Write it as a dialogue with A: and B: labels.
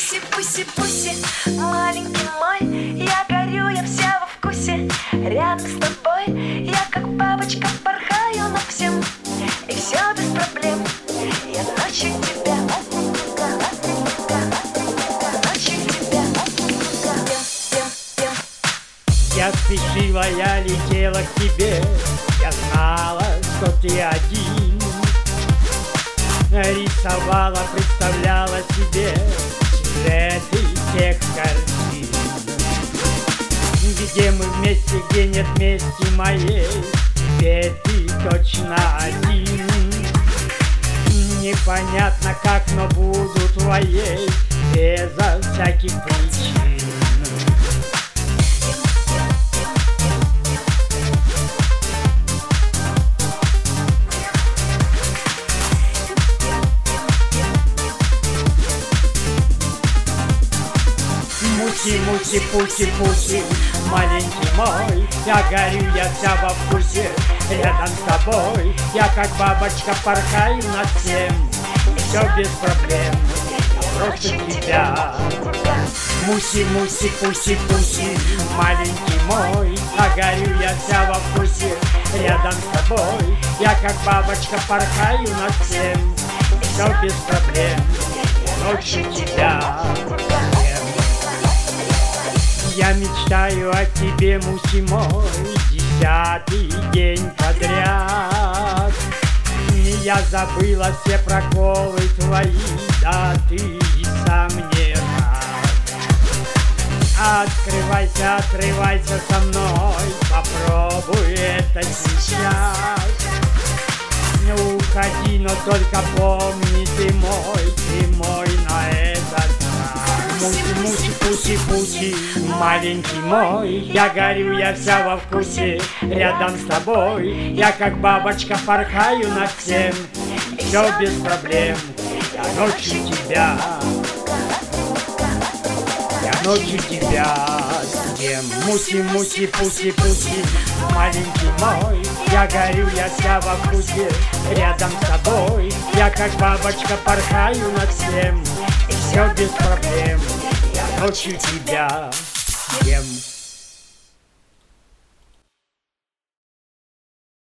A: Пуси-пуси-пуси, маленький мой, я горю, я вся во вкусе. Рядом с тобой я как бабочка порхаю над всем, и все без проблем. Я ночью тебя, ночью тебя.
B: Я спешила, я летела к тебе, я знала, что ты один. Рисовала, представляла себе сюжеты тех картин, где мы вместе, где нет мести моей, теперь ты точно один. Непонятно как, но буду твоей безо всяких причин. Муси, пуси, маленький мой, я горю, я вся во вкусе. Рядом с тобой я как бабочка порхаю над всем, и все без проблем, я просто тебя. Муси, пуси, маленький мой, я горю, я вся во вкусе. Рядом с тобой я как бабочка порхаю над всем, и все без проблем, я ночью тебя. Я мечтаю о тебе, муси мой, 10-й день подряд. Я забыла все проколы твои, да ты и сам не рад. Открывайся, отрывайся со мной, попробуй это сейчас. Не уходи, но только помни, ты мой на этот раз. Муси, пуси, маленький мой, я горю, я вся во вкусе. Рядом с тобой я как бабочка порхаю над всем, все без проблем, я ночью тебя, я ночью тебя съем. Муси, пуси, маленький мой, я горю, я вся во вкусе. Рядом с тобой я как бабочка порхаю над всем, и все без проблем, я ночью тебя съем.